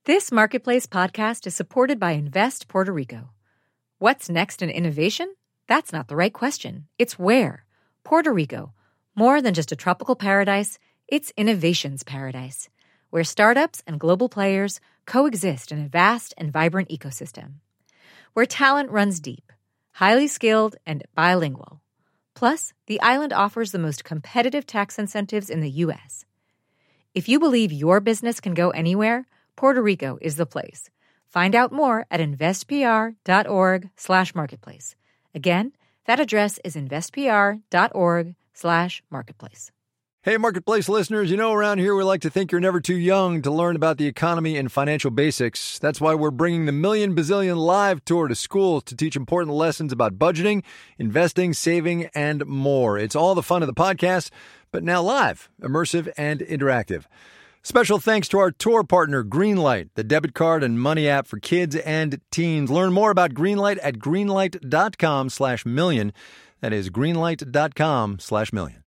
This Marketplace podcast is supported by Invest Puerto Rico. What's next in innovation? That's not the right question. It's where. Puerto Rico. More than just a tropical paradise, it's innovation's paradise, where startups and global players coexist in a vast and vibrant ecosystem. Where talent runs deep, highly skilled, and bilingual. Plus, the island offers the most competitive tax incentives in the U.S. If you believe your business can go anywhere, Puerto Rico is the place. Find out more at investpr.org/marketplace. Again, that address is investpr.org/marketplace. Hey, Marketplace listeners, you know around here we like to think you're never too young to learn about the economy and financial basics. That's why we're bringing the Million Bazillion Live Tour to schools to teach important lessons about budgeting, investing, saving, and more. It's all the fun of the podcast, but now live, immersive, and interactive. Special thanks to our tour partner, Greenlight, the debit card and money app for kids and teens. Learn more about Greenlight at greenlight.com/million. That is greenlight.com/million.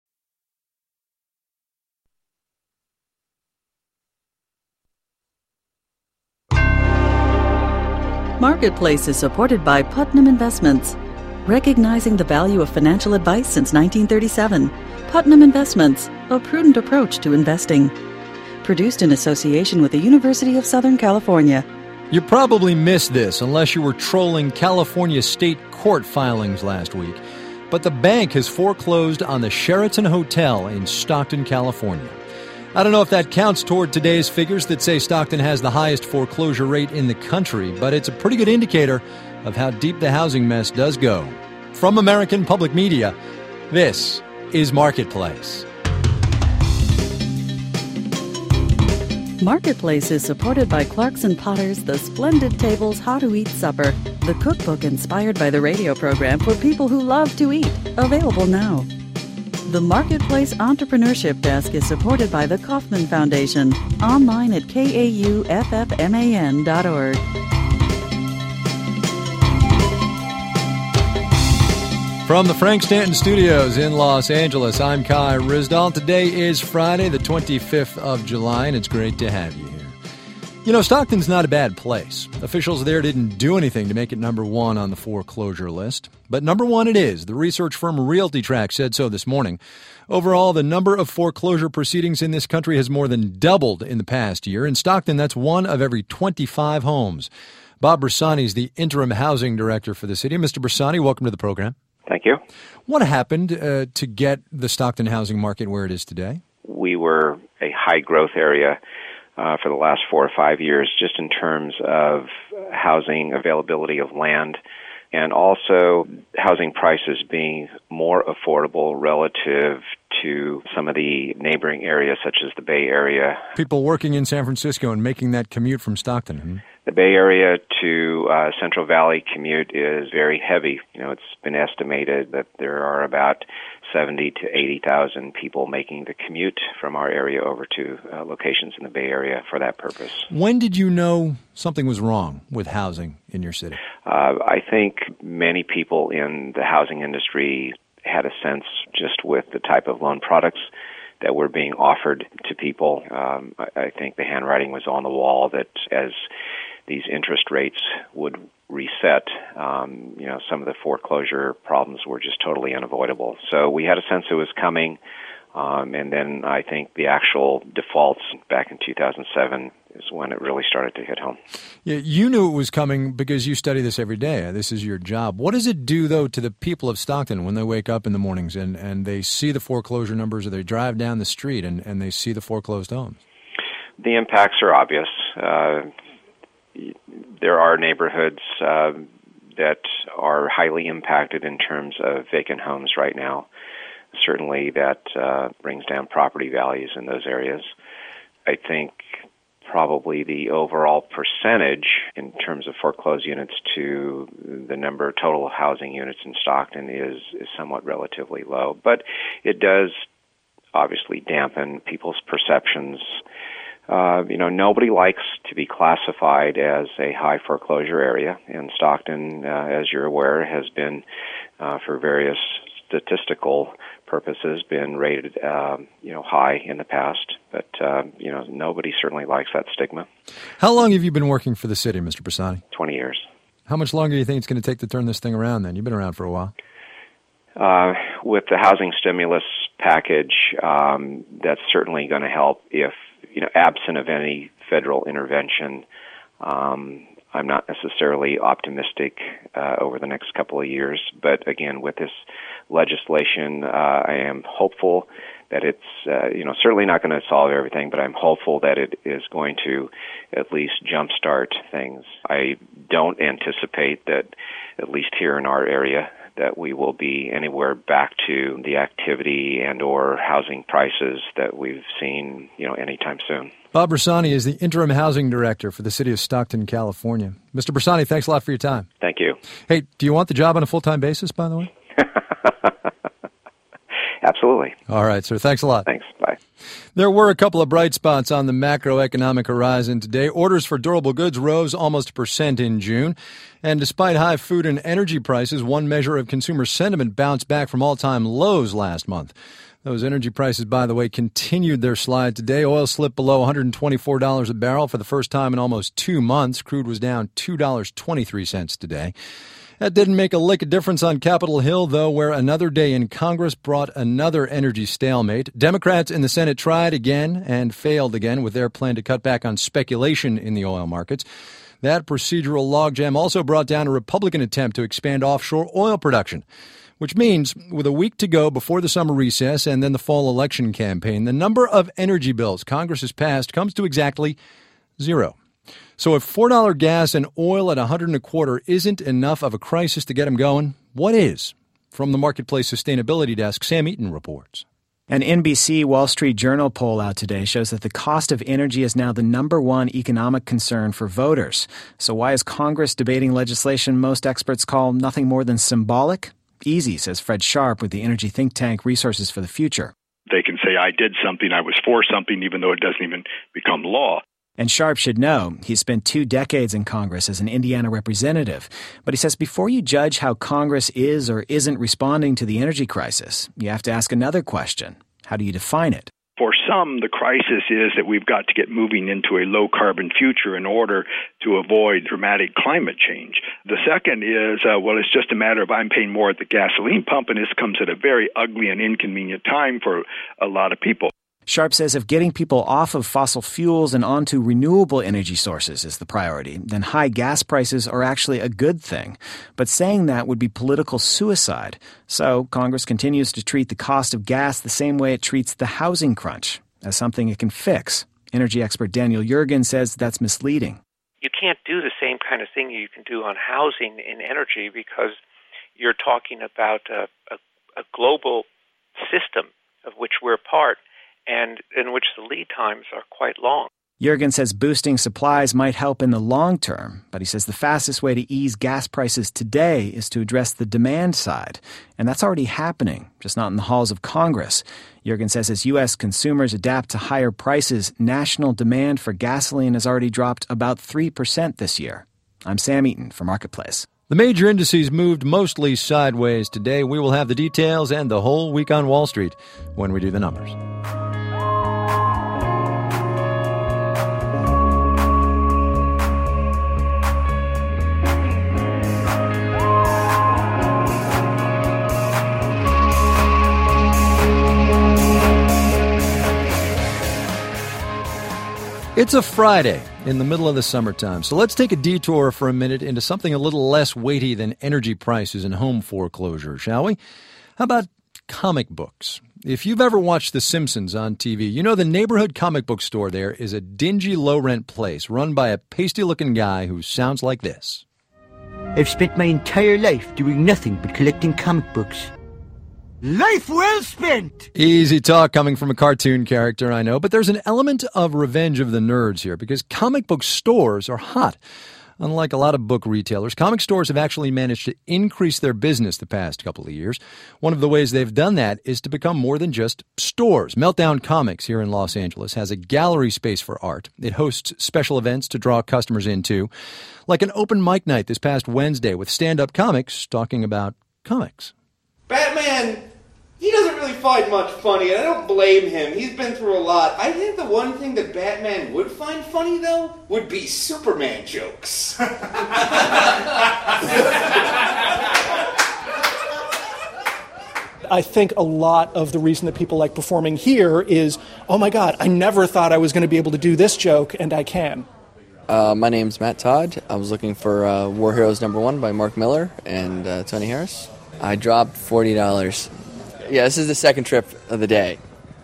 Marketplace is supported by Putnam Investments. Recognizing the value of financial advice since 1937, Putnam Investments, a prudent approach to investing. Produced in association with the University of Southern California. You probably missed this unless you were trolling California state court filings last week. But the bank has foreclosed on the Sheraton Hotel in Stockton, California. I don't know if that counts toward today's figures that say Stockton has the highest foreclosure rate in the country, but it's a pretty good indicator of how deep the housing mess does go. From American Public Media, this is Marketplace. Marketplace is supported by Clarkson Potter's The Splendid Table's How to Eat Supper, the cookbook inspired by the radio program for people who love to eat, available now. The Marketplace Entrepreneurship Desk is supported by the Kauffman Foundation, online at kauffman.org. From the Frank Stanton Studios in Los Angeles, I'm Kai Ryssdal. Today is Friday, the 25th of July, and it's great to have you here. You know, Stockton's not a bad place. Officials there didn't do anything to make it number one on the foreclosure list. But number one it is. The research firm RealtyTrack said so this morning. Overall, the number of foreclosure proceedings in this country has more than doubled in the past year. In Stockton, that's one of every 25 homes. Bob Bersani is the interim housing director for the city. Mr. Bersani, welcome to the program. Thank you. What happened to get the Stockton housing market where it is today? We were a high-growth area for the last 4 or 5 years, just in terms of housing availability of land, and also housing prices being more affordable relative to some of the neighboring areas, such as the Bay Area. People working in San Francisco and making that commute from Stockton. The Bay Area to Central Valley commute is very heavy. You know, it's been estimated that there are about 70 to 80,000 people making the commute from our area over to locations in the Bay Area for that purpose. When did you know something was wrong with housing in your city? I think many people in the housing industry had a sense just with the type of loan products that were being offered to people. I think the handwriting was on the wall that as these interest rates would reset, some of the foreclosure problems were just totally unavoidable. So we had a sense it was coming, and then I think the actual defaults back in 2007 is when it really started to hit home. Yeah, you knew it was coming because you study this every day. This is your job. What does it do, though, to the people of Stockton when they wake up in the mornings and they see the foreclosure numbers, or they drive down the street and they see the foreclosed homes? The impacts are obvious. There are neighborhoods that are highly impacted in terms of vacant homes right now. Certainly that brings down property values in those areas. I think probably the overall percentage in terms of foreclosed units to the number of total housing units in Stockton is somewhat relatively low. But it does obviously dampen people's perceptions. Nobody likes to be classified as a high foreclosure area, and Stockton, as you're aware, has been for various statistical purposes, been rated, high in the past. But, nobody certainly likes that stigma. How long have you been working for the city, Mr. Bersani? 20 years. How much longer do you think it's going to take to turn this thing around then? You've been around for a while. With the housing stimulus package, that's certainly going to help if, absent of any federal intervention. I'm not necessarily optimistic over the next couple of years, but again, with this legislation, I am hopeful that it's, certainly not going to solve everything, but I'm hopeful that it is going to at least jumpstart things. I don't anticipate that, at least here in our area, that we will be anywhere back to the activity and or housing prices that we've seen, anytime soon. Bob Bersani is the interim housing director for the city of Stockton, California. Mr. Bersani, thanks a lot for your time. Thank you. Hey, do you want the job on a full-time basis, by the way? Absolutely. All right, sir. Thanks a lot. Thanks. Bye. There were a couple of bright spots on the macroeconomic horizon today. Orders for durable goods rose almost 1% in June. And despite high food and energy prices, one measure of consumer sentiment bounced back from all-time lows last month. Those energy prices, by the way, continued their slide today. Oil slipped below $124 a barrel for the first time in almost 2 months. Crude was down $2.23 today. That didn't make a lick of difference on Capitol Hill, though, where another day in Congress brought another energy stalemate. Democrats in the Senate tried again and failed again with their plan to cut back on speculation in the oil markets. That procedural logjam also brought down a Republican attempt to expand offshore oil production, which means with a week to go before the summer recess and then the fall election campaign, the number of energy bills Congress has passed comes to exactly 0. So if $4 gas and oil at $1.25 isn't enough of a crisis to get them going, what is? From the Marketplace Sustainability Desk, Sam Eaton reports. An NBC Wall Street Journal poll out today shows that the cost of energy is now the number one economic concern for voters. So why is Congress debating legislation most experts call nothing more than symbolic? Easy, says Fred Sharp with the energy think tank Resources for the Future. They can say, I did something, I was for something, even though it doesn't even become law. And Sharp should know he spent 2 decades in Congress as an Indiana representative. But he says before you judge how Congress is or isn't responding to the energy crisis, you have to ask another question. How do you define it? For some, the crisis is that we've got to get moving into a low-carbon future in order to avoid dramatic climate change. The second is, it's just a matter of I'm paying more at the gasoline pump, and this comes at a very ugly and inconvenient time for a lot of people. Sharp says if getting people off of fossil fuels and onto renewable energy sources is the priority, then high gas prices are actually a good thing. But saying that would be political suicide. So Congress continues to treat the cost of gas the same way it treats the housing crunch, as something it can fix. Energy expert Daniel Yergin says that's misleading. You can't do the same kind of thing you can do on housing in energy because you're talking about a global system of which we're part, and in which the lead times are quite long. Yergin says boosting supplies might help in the long term, but he says the fastest way to ease gas prices today is to address the demand side. And that's already happening, just not in the halls of Congress. Yergin says as U.S. consumers adapt to higher prices, national demand for gasoline has already dropped about 3% this year. I'm Sam Eaton for Marketplace. The major indices moved mostly sideways today. We will have the details and the whole week on Wall Street when we do the numbers. It's a Friday in the middle of the summertime, so let's take a detour for a minute into something a little less weighty than energy prices and home foreclosure, shall we? How about comic books? If you've ever watched The Simpsons on TV, you know the neighborhood comic book store there is a dingy, low-rent place run by a pasty-looking guy who sounds like this. I've spent my entire life doing nothing but collecting comic books. Life well spent! Easy talk coming from a cartoon character, I know, but there's an element of Revenge of the Nerds here because comic book stores are hot. Unlike a lot of book retailers, comic stores have actually managed to increase their business the past couple of years. One of the ways they've done that is to become more than just stores. Meltdown Comics here in Los Angeles has a gallery space for art. It hosts special events to draw customers into, like an open mic night this past Wednesday with stand-up comics talking about comics. Batman, he doesn't really find much funny, and I don't blame him. He's been through a lot. I think the one thing that Batman would find funny, though, would be Superman jokes. I think a lot of the reason that people like performing here is, oh my God, I never thought I was going to be able to do this joke, and I can. My name's Matt Todd. I was looking for War Heroes #1 by Mark Miller and Tony Harris. I dropped $40. Yeah, this is the second trip of the day.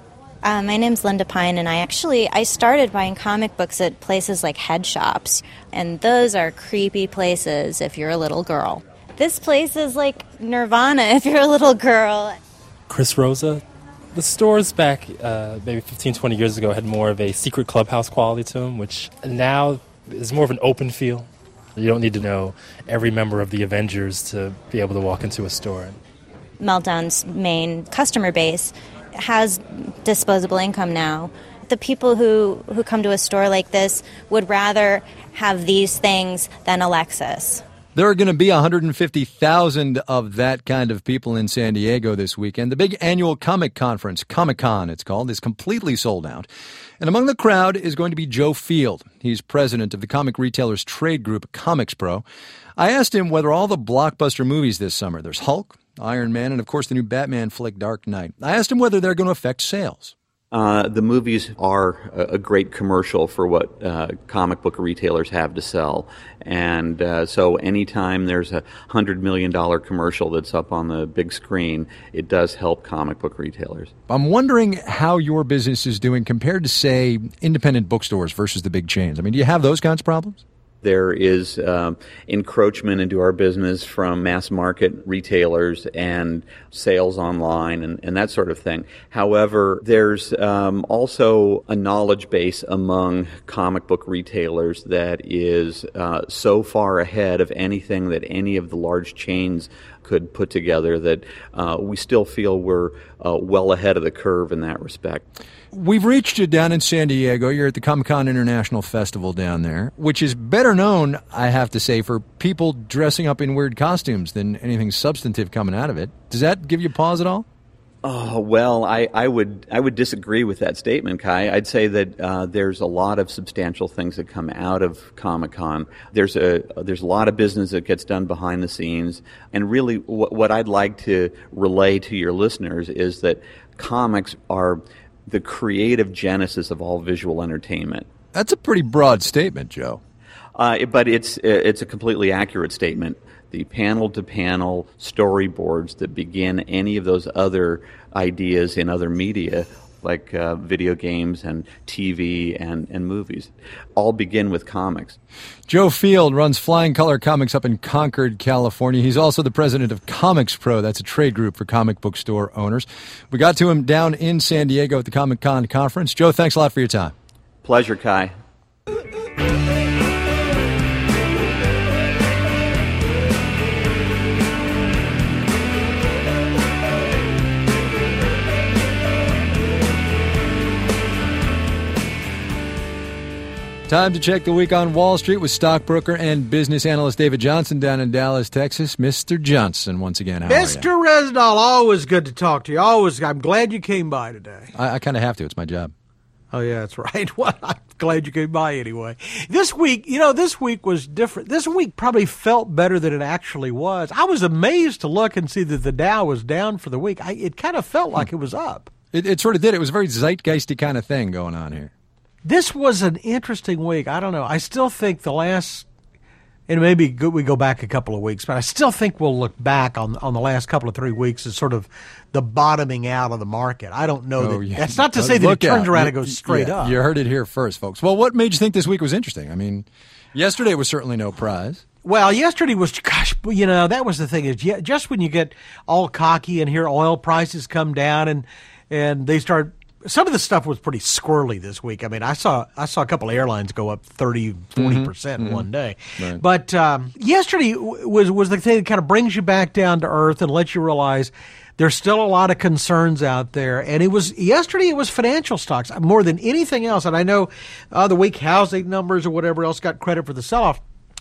My name's Linda Pine, and I started buying comic books at places like head shops, and those are creepy places if you're a little girl. This place is like Nirvana if you're a little girl. Chris Rosa. The stores back maybe 15, 20 years ago had more of a secret clubhouse quality to them, which now is more of an open feel. You don't need to know every member of the Avengers to be able to walk into a store. Meltdown's main customer base has disposable income now. The people who come to a store like this would rather have these things than a Lexus. There are going to be 150,000 of that kind of people in San Diego this weekend. The big annual comic conference, Comic-Con it's called, is completely sold out. And among the crowd is going to be Joe Field. He's president of the comic retailers trade group Comics Pro. I asked him whether all the blockbuster movies this summer, there's Hulk, Iron Man, and of course the new Batman flick Dark Knight. I asked him whether they're going to affect sales. The movies are a great commercial for what comic book retailers have to sell. And so anytime there's a $100 million commercial that's up on the big screen, it does help comic book retailers. I'm wondering how your business is doing compared to, say, independent bookstores versus the big chains. I mean, do you have those kinds of problems? There is encroachment into our business from mass market retailers and sales online and that sort of thing. However, there's also a knowledge base among comic book retailers that is so far ahead of anything that any of the large chains could put together that we still feel we're well ahead of the curve in that respect. We've reached you down in San Diego. You're at the Comic-Con International Festival down there, which is better known, I have to say, for people dressing up in weird costumes than anything substantive coming out of it. Does that give you pause at all? Oh, well, I would disagree with that statement, Kai. I'd say that there's a lot of substantial things that come out of Comic-Con. There's a lot of business that gets done behind the scenes. And really what I'd like to relay to your listeners is that comics are the creative genesis of all visual entertainment. That's a pretty broad statement, Joe. But it's a completely accurate statement. The panel-to-panel storyboards that begin any of those other ideas in other media, like video games and TV and movies, all begin with comics. Joe Field runs Flying Color Comics up in Concord, California. He's also the president of Comics Pro. That's a trade group for comic book store owners. We got to him down in San Diego at the Comic-Con conference. Joe, thanks a lot for your time. Pleasure, Kai. Time to check the week on Wall Street with stockbroker and business analyst David Johnson down in Dallas, Texas. Mr. Johnson, once again, how are you? Mr. Resdahl, always good to talk to you. Always, I'm glad you came by today. I kind of have to. It's my job. Oh, yeah, that's right. Well, I'm glad you came by anyway. This week was different. This week probably felt better than it actually was. I was amazed to look and see that the Dow was down for the week. It kind of felt like it was up. It sort of did. It was a very zeitgeisty kind of thing going on here. This was an interesting week. I don't know. I still think and maybe we go back a couple of weeks, but I still think we'll look back on the last couple of 3 weeks as sort of the bottoming out of the market. I don't know. That's not to say that it turns around and goes straight up. You heard it here first, folks. Well, what made you think this week was interesting? I mean, yesterday was certainly no prize. Well, yesterday was, that was the thing. Is just when you get all cocky and hear oil prices come down and they start. Some of the stuff was pretty squirrely this week. I mean, I saw a couple of airlines go up 30-40% in one day. Right. But yesterday was the thing that kind of brings you back down to earth and lets you realize there's still a lot of concerns out there. And yesterday it was financial stocks more than anything else. And I know the weak housing numbers or whatever else got credit for the sell-off.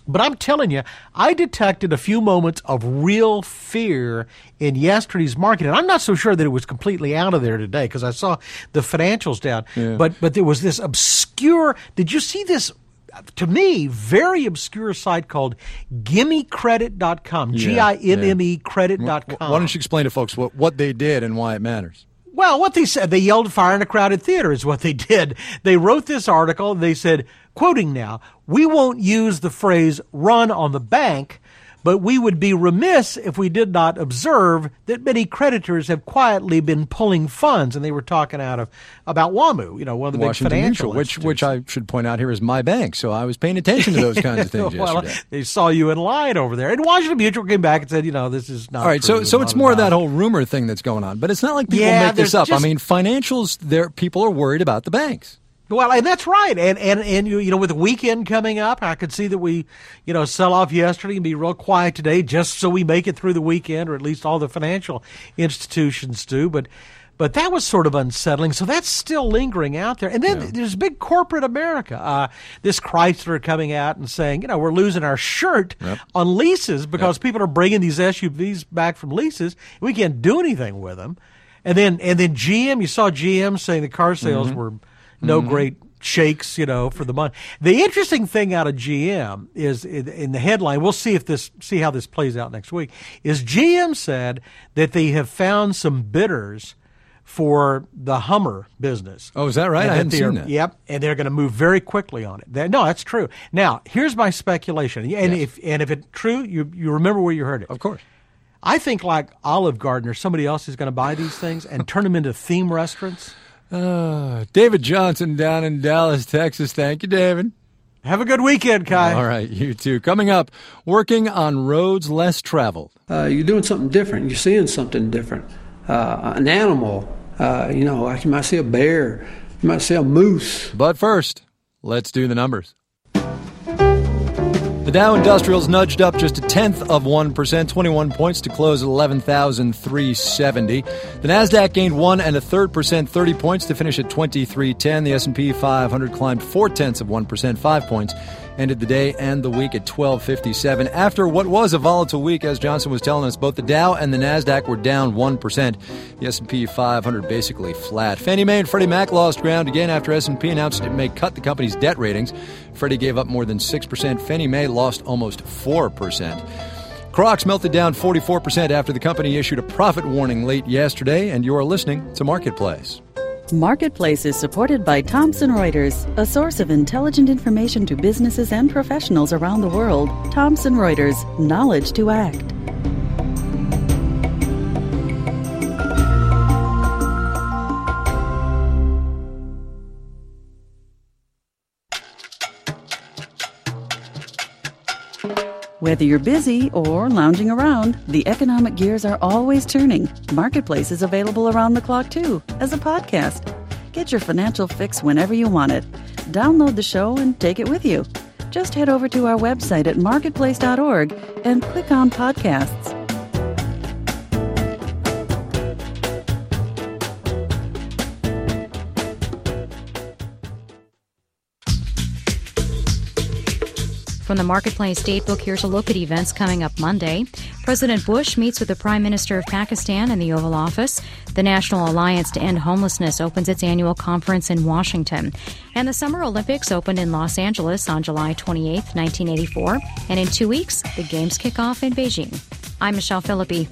But I'm telling you, I detected a few moments of real fear in yesterday's market. And I'm not so sure that it was completely out of there today because I saw the financials down. Yeah. But there was this obscure, did you see this, to me, very obscure site called GimmeCredit.com, G-I-M-M-E credit.com. Why don't you explain to folks what they did and why it matters? Well, what they said, they yelled fire in a crowded theater is what they did. They wrote this article, and they said, quoting now, "We won't use the phrase run on the bank, but we would be remiss if we did not observe that many creditors have quietly been pulling funds." And they were talking about WAMU, one of the Washington big financial Mutual, which I should point out here is my bank. So I was paying attention to those kinds of things well, yesterday. They saw you in line over there. And Washington Mutual came back and said, this is not all right, true. so it's more of that whole rumor thing that's going on. But it's not like people make this up. I mean, financials, people are worried about the banks. Well, and that's right. And you with the weekend coming up, I could see that we, sell off yesterday and be real quiet today just so we make it through the weekend, or at least all the financial institutions do. But that was sort of unsettling. So that's still lingering out there. And then there's big corporate America. This Chrysler coming out and saying, we're losing our shirt on leases because people are bringing these SUVs back from leases. And we can't do anything with them. And then GM, you saw GM saying the car sales were no great shakes, for the month. The interesting thing out of GM is in the headline, we'll see how this plays out next week, is GM said that they have found some bidders for the Hummer business. Oh, is that right? I hadn't seen that. Yep, and they're going to move very quickly on it. No, that's true. Now, here's my speculation, and if it's true, you remember where you heard it. Of course. I think like Olive Garden or somebody else is going to buy these things and turn them into theme restaurants. David Johnson down in Dallas, Texas. Thank you, David. Have a good weekend, Kai. All right, you too. Coming up, working on roads less traveled. You're doing something different. You're seeing something different. An animal, like you might see a bear, you might see a moose. But first, let's do the numbers. The Dow Industrials nudged up just 0.1%, 21 points to close at 11,370. The Nasdaq gained 1 1/3%, 30 points to finish at 2310. The S&P 500 climbed 0.4%, 5 points. Ended the day and the week at 1257. After what was a volatile week, as Johnson was telling us, both the Dow and the Nasdaq were down 1%. The S&P 500 basically flat. Fannie Mae and Freddie Mac lost ground again after S&P announced it may cut the company's debt ratings. Freddie gave up more than 6%. Fannie Mae lost almost 4%. Crocs melted down 44% after the company issued a profit warning late yesterday, and you're listening to Marketplace. Marketplace is supported by Thomson Reuters, a source of intelligent information to businesses and professionals around the world. Thomson Reuters, knowledge to act. Whether you're busy or lounging around, the economic gears are always turning. Marketplace is available around the clock, too, as a podcast. Get your financial fix whenever you want it. Download the show and take it with you. Just head over to our website at marketplace.org and click on podcasts. From the Marketplace Datebook, here's a look at events coming up Monday. President Bush meets with the Prime Minister of Pakistan in the Oval Office. The National Alliance to End Homelessness opens its annual conference in Washington. And the Summer Olympics opened in Los Angeles on July 28, 1984. And in 2 weeks, the Games kick off in Beijing. I'm Michelle Philippi.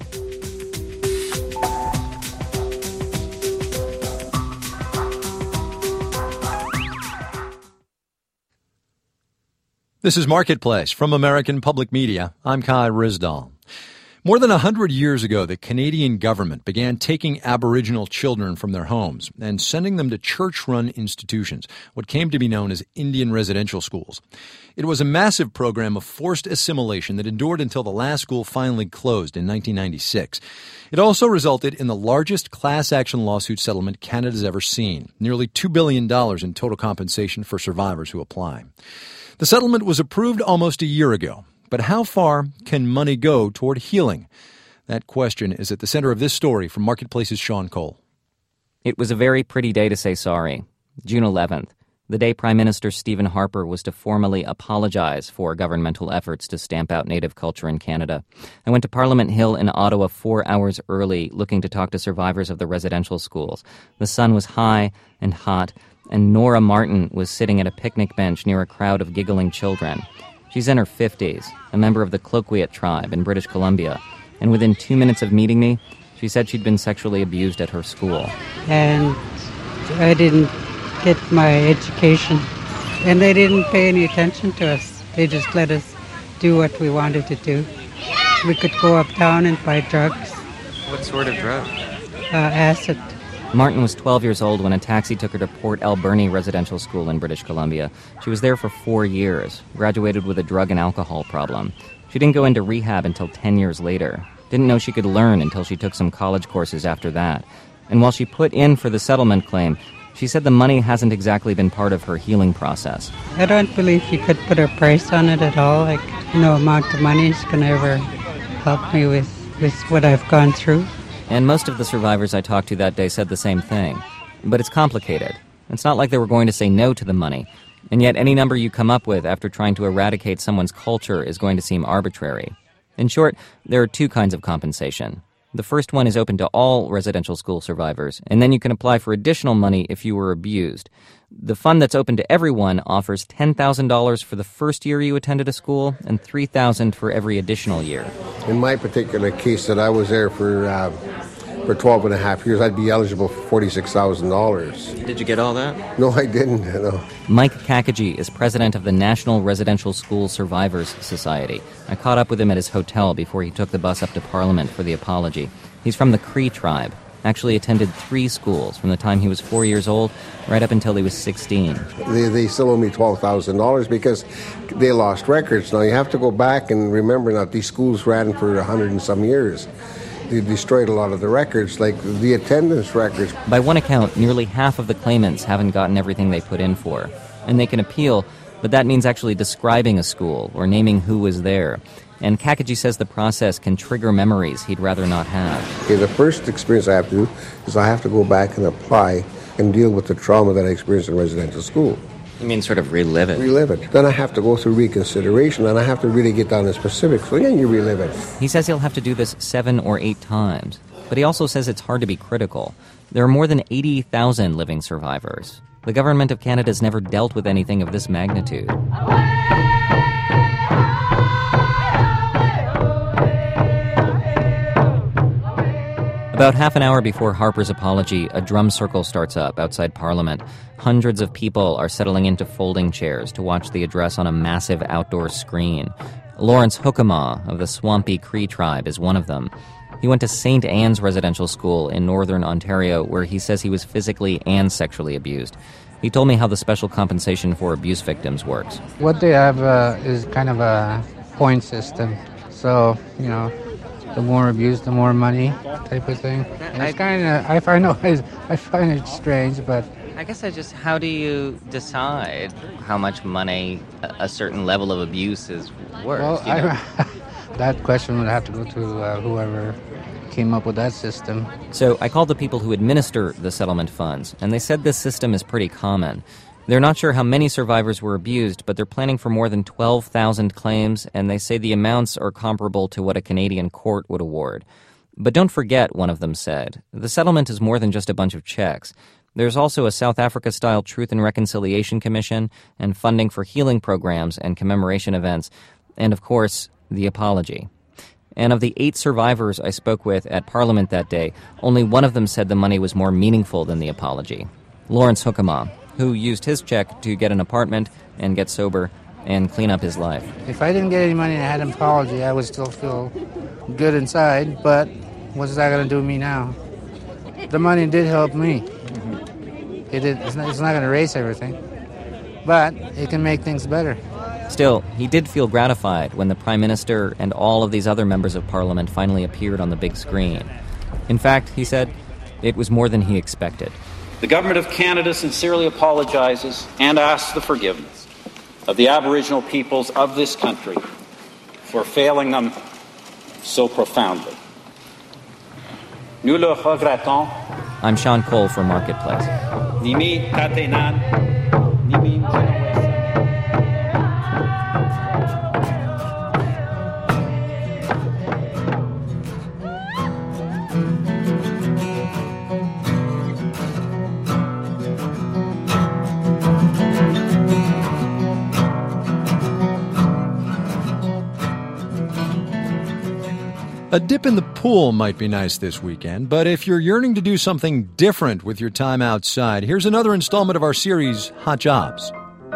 This is Marketplace from American Public Media. I'm Kai Ryssdal. More than 100 years ago, the Canadian government began taking Aboriginal children from their homes and sending them to church-run institutions, what came to be known as Indian residential schools. It was a massive program of forced assimilation that endured until the last school finally closed in 1996. It also resulted in the largest class action lawsuit settlement Canada's ever seen, nearly $2 billion in total compensation for survivors who apply. The settlement was approved almost a year ago, but how far can money go toward healing? That question is at the center of this story from Marketplace's Sean Cole. It was a very pretty day to say sorry. June 11th. the day Prime Minister Stephen Harper was to formally apologize for governmental efforts to stamp out Native culture in Canada. I went to Parliament Hill in Ottawa 4 hours early, looking to talk to survivors of the residential schools. The sun was high and hot, and Nora Martin was sitting at a picnic bench near a crowd of giggling children. She's in her 50s, a member of the Cloquet tribe in British Columbia, and within 2 minutes of meeting me, she said she'd been sexually abused at her school. And I didn't get my education, and they didn't pay any attention to us. They just let us do what we wanted to do. We could go uptown and buy drugs. What sort of drug? Acid. Martin was 12 years old when a taxi took her to Port Alberni Residential School in British Columbia. She was there for 4 years, graduated with a drug and alcohol problem. She didn't go into rehab until 10 years later. Didn't know she could learn until she took some college courses after that. And while she put in for the settlement claim, she said the money hasn't exactly been part of her healing process. I don't believe you could put a price on it at all. Like, no amount of money is going to ever help me with what I've gone through. And most of the survivors I talked to that day said the same thing. But it's complicated. It's not like they were going to say no to the money. And yet any number you come up with after trying to eradicate someone's culture is going to seem arbitrary. In short, there are two kinds of compensation. The first one is open to all residential school survivors, and then you can apply for additional money if you were abused. The fund that's open to everyone offers $10,000 for the first year you attended a school and $3,000 for every additional year. In my particular case that I was there for 12 and a half years, I'd be eligible for $46,000. Did you get all that? No, I didn't. No. Mike Kakagi is president of the National Residential School Survivors Society. I caught up with him at his hotel before he took the bus up to Parliament for the apology. He's from the Cree tribe, actually attended 3 schools from the time he was 4 years old right up until he was 16. They still owe me $12,000 because they lost records. Now, you have to go back and remember that these schools ran for 100 and some years. They destroyed a lot of the records, like the attendance records. By one account, nearly half of the claimants haven't gotten everything they put in for. And they can appeal, but that means actually describing a school or naming who was there. And Kakagi says the process can trigger memories he'd rather not have. Okay, the first experience I have to do is I have to go back and apply and deal with the trauma that I experienced in residential school. You mean sort of relive it? Relive it. Then I have to go through reconsideration, and I have to really get down to specifics. So then you relive it. He says he'll have to do this 7 or 8 times. But he also says it's hard to be critical. There are more than 80,000 living survivors. The government of Canada has never dealt with anything of this magnitude. About half an hour before Harper's apology, a drum circle starts up outside Parliament. Hundreds of people are settling into folding chairs to watch the address on a massive outdoor screen. Lawrence Hookema of the Swampy Cree tribe is one of them. He went to St. Anne's Residential School in northern Ontario, where he says he was physically and sexually abused. He told me how the special compensation for abuse victims works. What they have is kind of a point system. So, the more abuse, the more money type of thing. And it's kind of, I find it strange, but... I guess how do you decide how much money a certain level of abuse is worth? Well, that question would have to go to whoever came up with that system. So I called the people who administer the settlement funds, and they said this system is pretty common. They're not sure how many survivors were abused, but they're planning for more than 12,000 claims, and they say the amounts are comparable to what a Canadian court would award. But don't forget, one of them said, the settlement is more than just a bunch of checks. There's also a South Africa-style Truth and Reconciliation Commission and funding for healing programs and commemoration events, and, of course, the apology. And of the 8 survivors I spoke with at Parliament that day, only one of them said the money was more meaningful than the apology. Lawrence Hookema, who used his check to get an apartment and get sober and clean up his life. If I didn't get any money and I had an apology, I would still feel good inside, but what's that going to do to me now? The money did help me. It's not going to erase everything, but it can make things better. Still, he did feel gratified when the Prime Minister and all of these other members of Parliament finally appeared on the big screen. In fact, he said, it was more than he expected. The Government of Canada sincerely apologizes and asks the forgiveness of the Aboriginal peoples of this country for failing them so profoundly. Nous le regrettons. I'm Sean Cole for Marketplace. Nimi Katenan. A dip in the pool might be nice this weekend, but if you're yearning to do something different with your time outside, here's another installment of our series, Hot Jobs.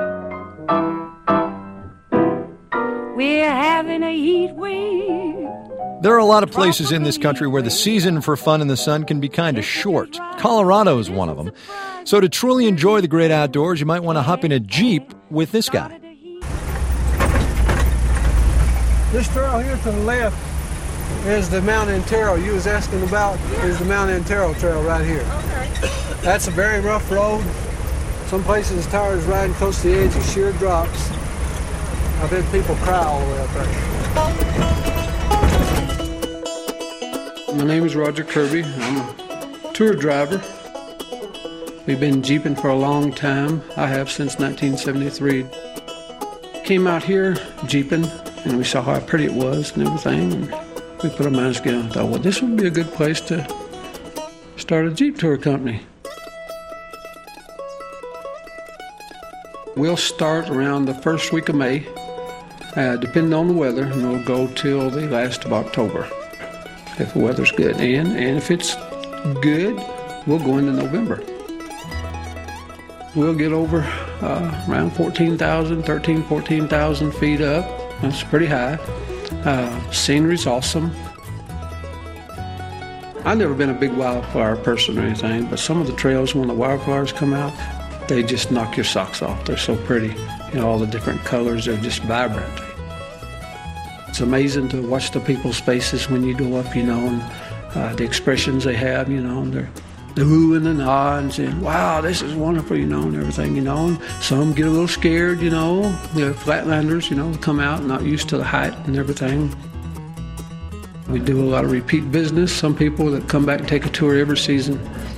We're having a heat wave. There are a lot of places in this country where the season for fun in the sun can be kind of short. Colorado is one of them. So to truly enjoy the great outdoors, you might want to hop in a Jeep with this guy. This trail here to the left is the Mount Antero you was asking about. Is the Mount Antero trail right here. Okay. That's a very rough road. Some places the tires riding close to the edge of sheer drops. I've had people cry all the way up there. My name is Roger Kirby. I'm a tour driver. We've been jeeping for a long time. I have since 1973. Came out here jeeping and we saw how pretty it was and everything. And we put our minds together and thought, well, this would be a good place to start a Jeep tour company. We'll start around the first week of May, depending on the weather, and we'll go till the last of October, if the weather's good. And if it's good, we'll go into November. We'll get over around 14,000 feet up. That's pretty high. Scenery's awesome. I've never been a big wildflower person or anything, but some of the trails when the wildflowers come out, they just knock your socks off. They're so pretty. You know, all the different colors, they're just vibrant. It's amazing to watch the people's faces when you go up, you know, and the expressions they have, you know, and they're oohing and ahhing and saying, wow, this is wonderful, you know, and everything, you know. And some get a little scared, you know. They're flatlanders, you know, come out not used to the height and everything. We do a lot of repeat business. Some people that come back and take a tour every season.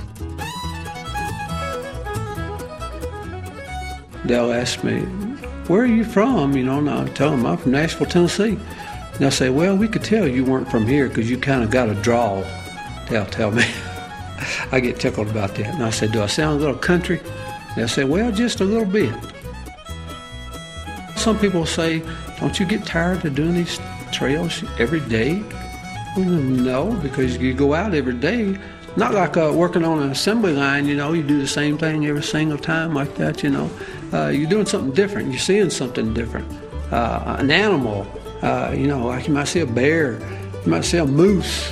They'll ask me, where are you from? You know, and I'll tell them I'm from Nashville, Tennessee. And they'll say, well, we could tell you weren't from here because you kind of got a drawl. They'll tell me. I get tickled about that. And I say, do I sound a little country? They'll say, well, just a little bit. Some people say, don't you get tired of doing these trails every day? Well, no, because you go out every day. Not like working on an assembly line, you know, you do the same thing every single time like that, you know. You're doing something different. You're seeing something different. An animal, you know, like you might see a bear, you might see a moose.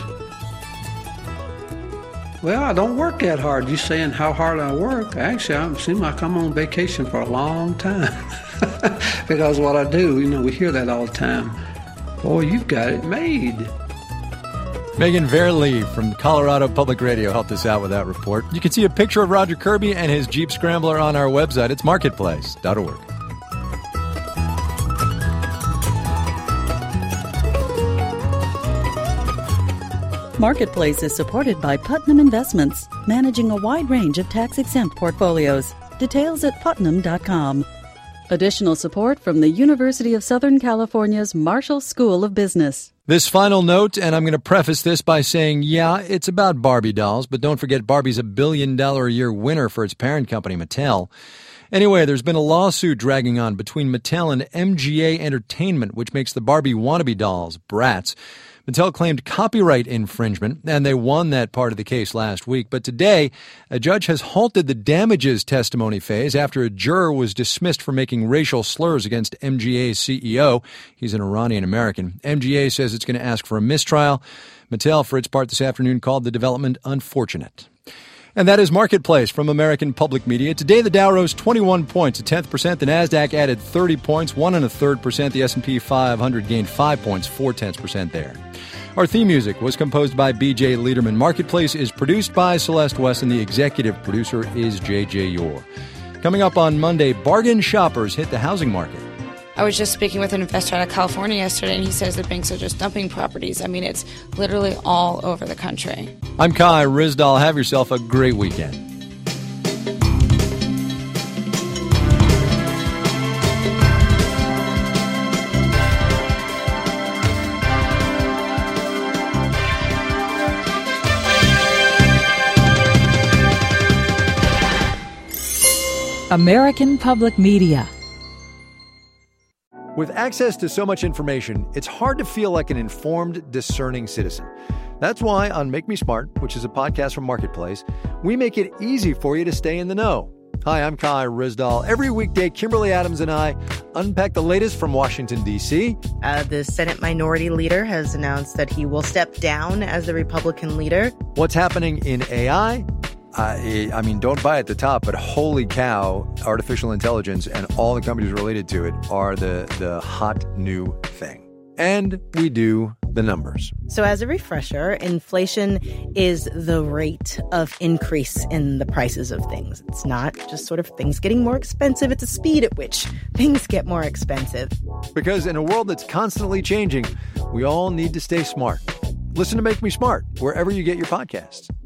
Well, I don't work that hard. You saying how hard I work? Actually, it seems like I'm on vacation for a long time. Because what I do, you know, we hear that all the time. Boy, you've got it made. Megan Verlee from Colorado Public Radio helped us out with that report. You can see a picture of Roger Kirby and his Jeep Scrambler on our website. It's marketplace.org. Marketplace is supported by Putnam Investments, managing a wide range of tax-exempt portfolios. Details at putnam.com. Additional support from the University of Southern California's Marshall School of Business. This final note, and I'm going to preface this by saying, yeah, it's about Barbie dolls, but don't forget Barbie's $1 billion a year winner for its parent company, Mattel. Anyway, there's been a lawsuit dragging on between Mattel and MGA Entertainment, which makes the Barbie wannabe dolls, Bratz. Mattel claimed copyright infringement, and they won that part of the case last week. But today, a judge has halted the damages testimony phase after a juror was dismissed for making racial slurs against MGA's CEO. He's an Iranian-American. MGA says it's going to ask for a mistrial. Mattel, for its part this afternoon, called the development unfortunate. And that is Marketplace from American Public Media. Today, the Dow rose 21 points, 0.1%. The Nasdaq added 30 points, 1.33%. The S&P 500 gained 5 points, 0.4% there. Our theme music was composed by B.J. Liederman. Marketplace is produced by Celeste West, and the executive producer is J.J. Yore. Coming up on Monday, bargain shoppers hit the housing market. I was just speaking with an investor out of California yesterday, and he says that banks are just dumping properties. I mean, it's literally all over the country. I'm Kai Ryssdal. Have yourself a great weekend. American Public Media. With access to so much information, it's hard to feel like an informed, discerning citizen. That's why on Make Me Smart, which is a podcast from Marketplace, we make it easy for you to stay in the know. Hi, I'm Kai Ryssdal. Every weekday, Kimberly Adams and I unpack the latest from Washington, D.C. The Senate Minority Leader has announced that he will step down as the Republican leader. What's happening in AI? I mean, don't buy at the top, but holy cow, artificial intelligence and all the companies related to it are the hot new thing. And we do the numbers. So as a refresher, inflation is the rate of increase in the prices of things. It's not just sort of things getting more expensive. It's a speed at which things get more expensive. Because in a world that's constantly changing, we all need to stay smart. Listen to Make Me Smart wherever you get your podcasts.